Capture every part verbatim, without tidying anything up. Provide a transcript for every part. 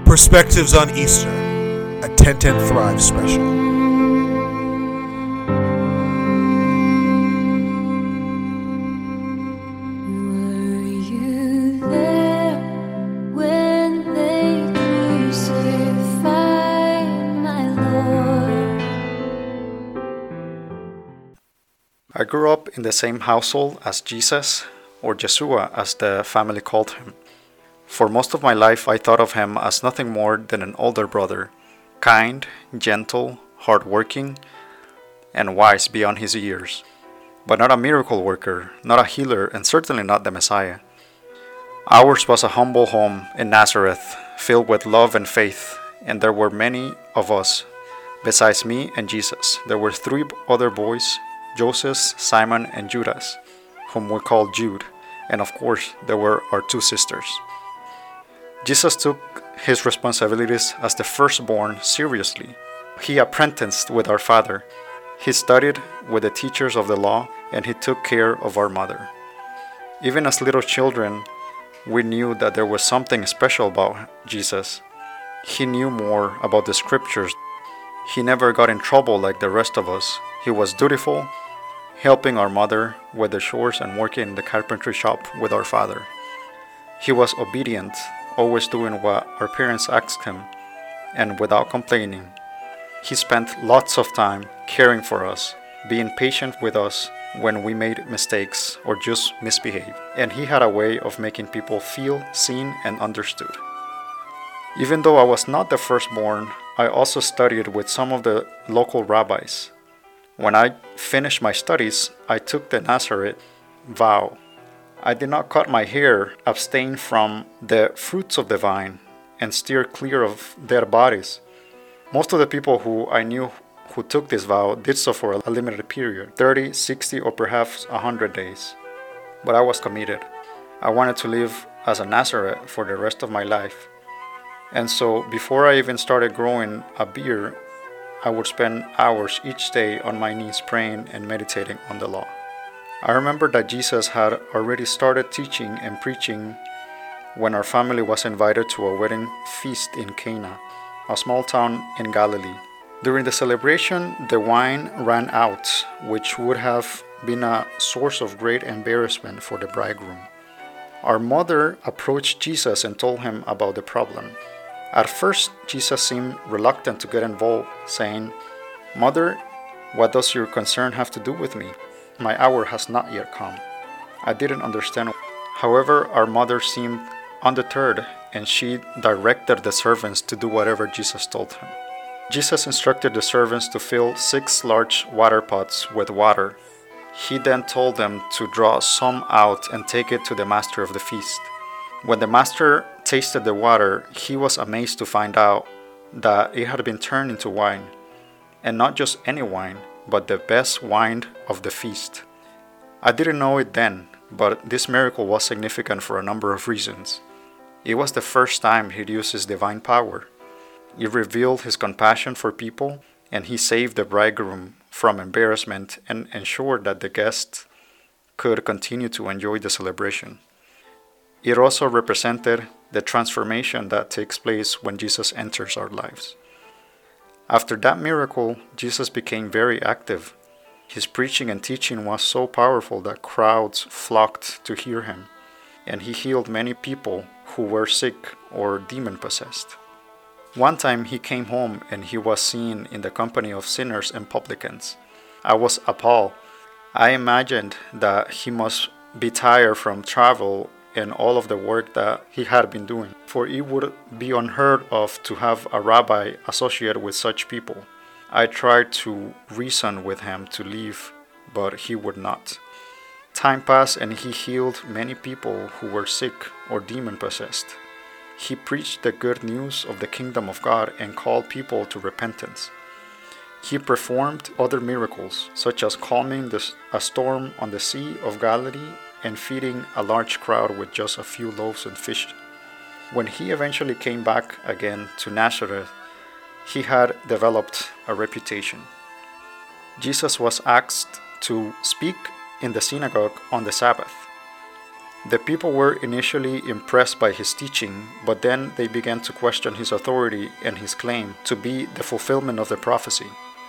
Perspectives on Easter, a ten ten Thrive special. Were you there when they crucified my Lord? I grew up in the same household as Jesus, or Yeshua as the family called him. For most of my life, I thought of him as nothing more than an older brother, kind, gentle, hardworking, and wise beyond his years. But not a miracle worker, not a healer, and certainly not the Messiah. Ours was a humble home in Nazareth, filled with love and faith, and there were many of us. Besides me and Jesus, there were three other boys, Joseph, Simon, and Judas, whom we called Jude, and of course, there were our two sisters. Jesus took his responsibilities as the firstborn seriously. He apprenticed with our father. He studied with the teachers of the law, and he took care of our mother. Even as little children, we knew that there was something special about Jesus. He knew more about the scriptures. He never got in trouble like the rest of us. He was dutiful, helping our mother with the chores and working in the carpentry shop with our father. He was obedient, always doing what our parents asked him, and without complaining. He spent lots of time caring for us, being patient with us when we made mistakes or just misbehaved, and he had a way of making people feel seen and understood. Even though I was not the firstborn, I also studied with some of the local rabbis. When I finished my studies, I took the Nazareth vow. I did not cut my hair, abstain from the fruits of the vine, and steer clear of their bodies. Most of the people who I knew who took this vow did so for a limited period, thirty, sixty, or perhaps one hundred days. But I was committed. I wanted to live as a Nazareth for the rest of my life. And so, before I even started growing a beard, I would spend hours each day on my knees praying and meditating on the law. I remember that Jesus had already started teaching and preaching when our family was invited to a wedding feast in Cana, a small town in Galilee. During the celebration, the wine ran out, which would have been a source of great embarrassment for the bridegroom. Our mother approached Jesus and told him about the problem. At first, Jesus seemed reluctant to get involved, saying, "Mother, what does your concern have to do with me? My hour has not yet come." I didn't understand. However, our mother seemed undeterred, and she directed the servants to do whatever Jesus told him. Jesus instructed the servants to fill six large water pots with water. He then told them to draw some out and take it to the master of the feast. When the master tasted the water, he was amazed to find out that it had been turned into wine, and not just any wine, but the best wine of the feast. I didn't know it then, but this miracle was significant for a number of reasons. It was the first time he'd used his divine power. It revealed his compassion for people, and he saved the bridegroom from embarrassment and ensured that the guests could continue to enjoy the celebration. It also represented the transformation that takes place when Jesus enters our lives. After that miracle, Jesus became very active. His preaching and teaching was so powerful that crowds flocked to hear him, and he healed many people who were sick or demon-possessed. One time he came home and he was seen in the company of sinners and publicans. I was appalled. I imagined that he must be tired from travel and all of the work that he had been doing, for it would be unheard of to have a rabbi associated with such people. I tried to reason with him to leave, but he would not. Time passed and he healed many people who were sick or demon-possessed. He preached the good news of the kingdom of God and called people to repentance. He performed other miracles, such as calming the, a storm on the Sea of Galilee and feeding a large crowd with just a few loaves and fish. When he eventually came back again to Nazareth, he had developed a reputation. Jesus was asked to speak in the synagogue on the Sabbath. The people were initially impressed by his teaching, but then they began to question his authority and his claim to be the fulfillment of the prophecy.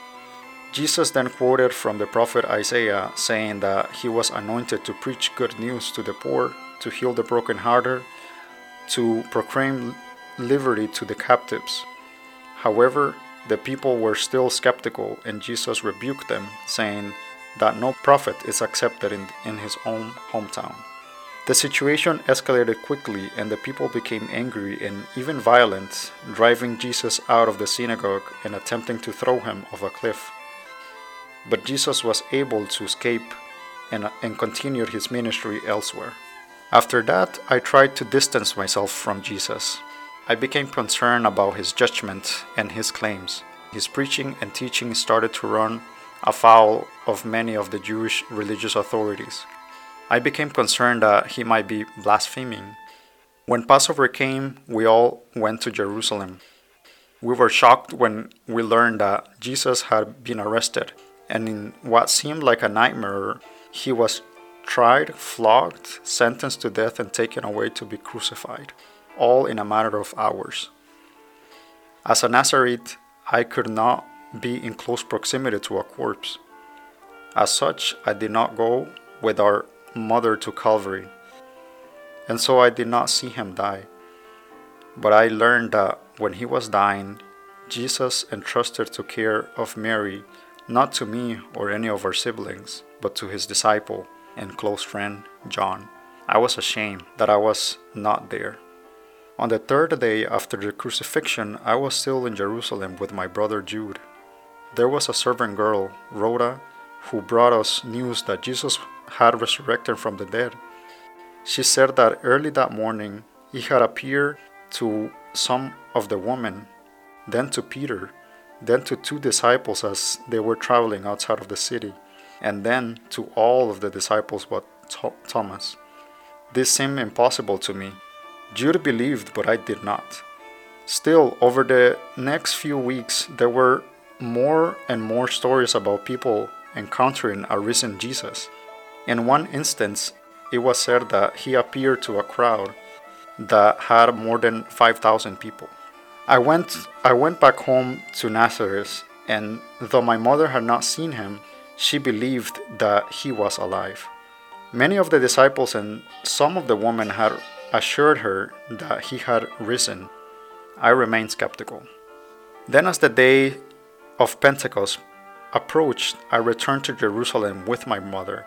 Jesus then quoted from the prophet Isaiah, saying that he was anointed to preach good news to the poor, to heal the brokenhearted, to proclaim liberty to the captives. However, the people were still skeptical, and Jesus rebuked them, saying that no prophet is accepted in, in his own hometown. The situation escalated quickly, and the people became angry and even violent, driving Jesus out of the synagogue and attempting to throw him off a cliff. But Jesus was able to escape and, and continued his ministry elsewhere. After that, I tried to distance myself from Jesus. I became concerned about his judgment and his claims. His preaching and teaching started to run afoul of many of the Jewish religious authorities. I became concerned that he might be blaspheming. When Passover came, we all went to Jerusalem. We were shocked when we learned that Jesus had been arrested, and in what seemed like a nightmare, he was tried, flogged, sentenced to death, and taken away to be crucified, all in a matter of hours. As a Nazarite, I could not be in close proximity to a corpse. As such, I did not go with our mother to Calvary, and so I did not see him die. But I learned that when he was dying, Jesus entrusted the care of Mary, not to me or any of our siblings, but to his disciple and close friend, John. I was ashamed that I was not there. On the third day after the crucifixion, I was still in Jerusalem with my brother Jude. There was a servant girl, Rhoda, who brought us news that Jesus had resurrected from the dead. She said that early that morning he had appeared to some of the women, then to Peter, then to two disciples as they were traveling outside of the city, and then to all of the disciples but Thomas. This seemed impossible to me. Jude believed, but I did not. Still, over the next few weeks, there were more and more stories about people encountering a risen Jesus. In one instance, it was said that he appeared to a crowd that had more than five thousand people. I went, I went back home to Nazareth, and though my mother had not seen him, she believed that he was alive. Many of the disciples and some of the women had assured her that he had risen. I remained skeptical. Then, as the day of Pentecost approached, I returned to Jerusalem with my mother.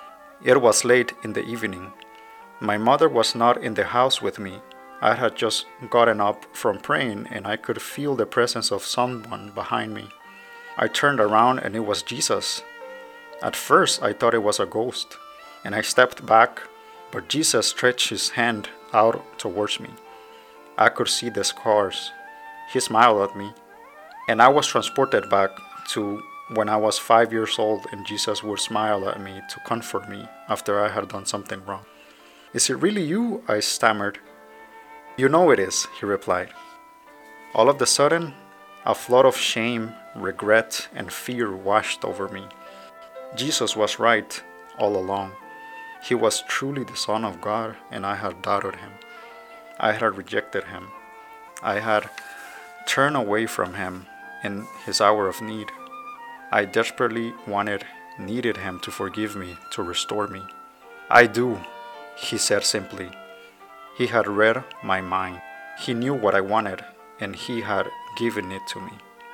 It was late in the evening. My mother was not in the house with me. I had just gotten up from praying, and I could feel the presence of someone behind me. I turned around, and it was Jesus. At first, I thought it was a ghost, and I stepped back, but Jesus stretched his hand out towards me. I could see the scars. He smiled at me, and I was transported back to when I was five years old, and Jesus would smile at me to comfort me after I had done something wrong. "Is it really you?" I stammered. "You know it is," he replied. All of a sudden, a flood of shame, regret, and fear washed over me. Jesus was right all along. He was truly the Son of God, and I had doubted him. I had rejected him. I had turned away from him in his hour of need. I desperately wanted, needed him to forgive me, to restore me. "I do," he said simply. He had read my mind. He knew what I wanted, and he had given it to me.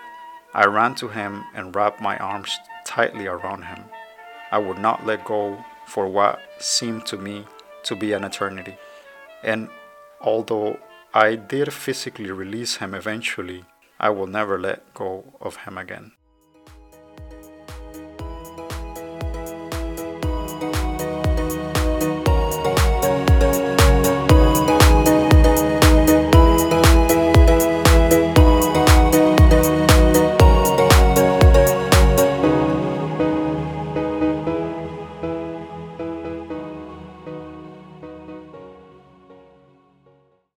I ran to him and wrapped my arms tightly around him. I would not let go for what seemed to me to be an eternity. And although I did physically release him eventually, I will never let go of him again.